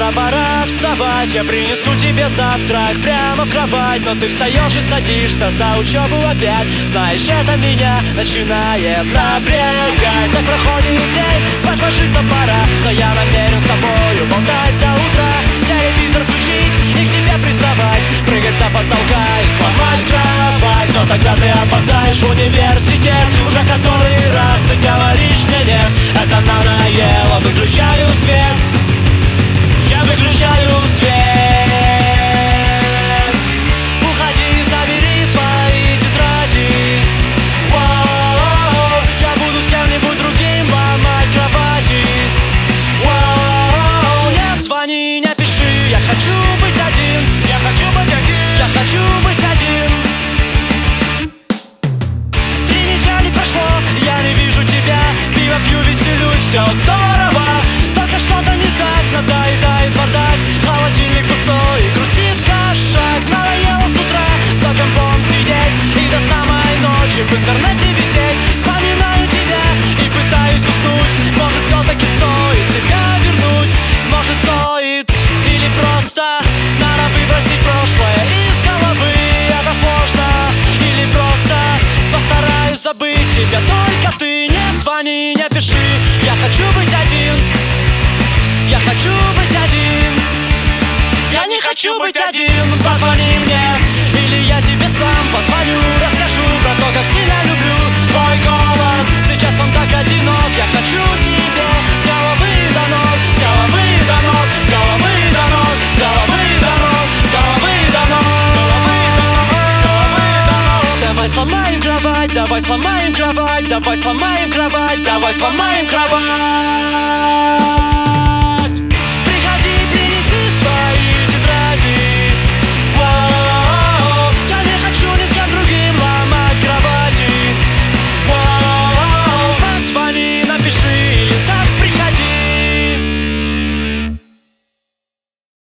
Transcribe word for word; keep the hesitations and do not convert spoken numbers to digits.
утро пора вставать, я принесу тебе завтрак прямо в кровать. Но ты встаешь и садишься за учебу опять. Знаешь, это меня начинает напрягать. Так проходит день, спать ложиться пора, но я намерен с тобою болтать до утра. Телевизор включить и к тебе приставать, прыгать до потолка и сломать кровать. Но тогда ты опоздаешь в университет, уже который раз ты говоришь мне нет. Это надоело, выключаю свет, я выключаю свет. Уходи, забери свои тетради. Воу, я буду с кем-нибудь другим ломать кровати. Воу, не звони, не пиши, я хочу быть один. Я хочу быть один. Я хочу быть один. Три недели прошло, я не вижу тебя. Пиво пью, веселюсь, все здорово. Только что-то не так, надоедает бардак. Холодильник пустой, грустит кошак. Надоело с утра за компом сидеть и до самой ночи в интернете висеть. Вспоминаю тебя и пытаюсь уснуть. Может, все-таки стоит тебя вернуть. Может, стоит или просто надо выбросить прошлое из головы. Это сложно или просто постараюсь забыть тебя. Только ты не звони, не пиши. Я хочу быть один. Я хочу быть один. Я не хочу быть один. Позвони мне, или я тебе сам позвоню. Расскажу про то, как сильно люблю твой голос. Сейчас он так одинок. Я хочу тебе с головы до ног, с головы до ног, с головы до ног, с головы до ног, с головы до ног. Давай сломаем кровать, давай сломаем кровать, давай сломаем кровать, давай сломаем кровать.